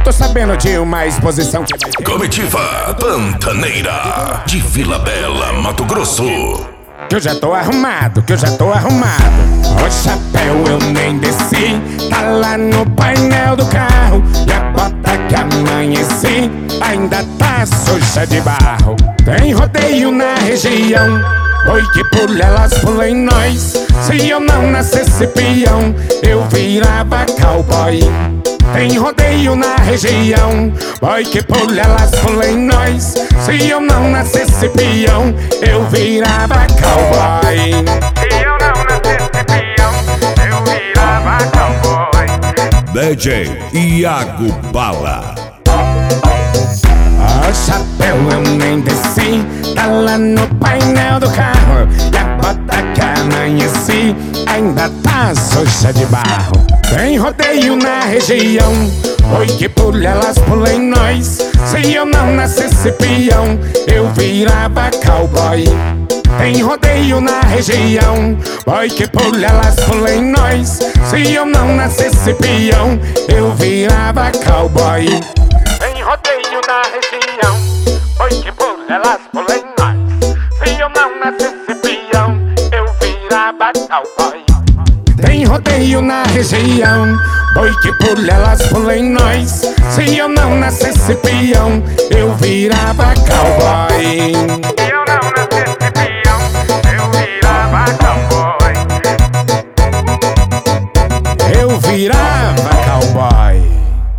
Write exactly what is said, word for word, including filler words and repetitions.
tô sabendo de uma exposição que vai ter. Comitiva Pantaneira de Vila Bela, Mato Grosso. Que eu já tô arrumado, que eu já tô arrumado. O chapéu eu nem desci, tá lá no painel do carro. E a bota que amanheci ainda tá suja de barro. Tem rodeio na região, oi que pula elas pula em nós. Se eu não nascesse peão, eu virava cowboy. Tem rodeio na região, boy que pula elas pula em nós. Se eu não nascesse peão, eu virava cowboy. Se eu não nascesse peão, eu virava cowboy. D J Iago Bala. O chapéu eu nem desci, tá lá no painel do carro. E a bota que amanheci ainda tá suja de barro. Tem rodeio na região, oi que pula elas pula em nós. Se eu não nascesse peão, eu virava cowboy. Tem rodeio na região, oi que pula elas pula em nós. Se eu não nascesse peão, eu virava cowboy. Tem rodeio na região, oi que pula elas pula em nós. Se eu não nascesse peão, eu virava cowboy. Tem rodeio na região, oi que pula elas pula em nós. Se eu não nascesse peão, eu virava cowboy. Se eu não nascesse